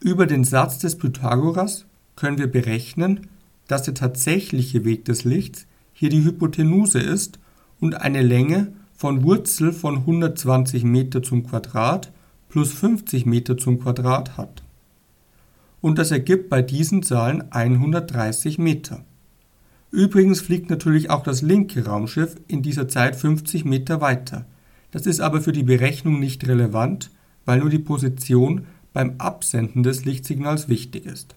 Über den Satz des Pythagoras können wir berechnen, dass der tatsächliche Weg des Lichts hier die Hypotenuse ist und eine Länge von Wurzel von 120 Meter zum Quadrat plus 50 Meter zum Quadrat hat. Und das ergibt bei diesen Zahlen 130 Meter. Übrigens fliegt natürlich auch das linke Raumschiff in dieser Zeit 50 Meter weiter. Das ist aber für die Berechnung nicht relevant, weil nur die Position beim Absenden des Lichtsignals wichtig ist.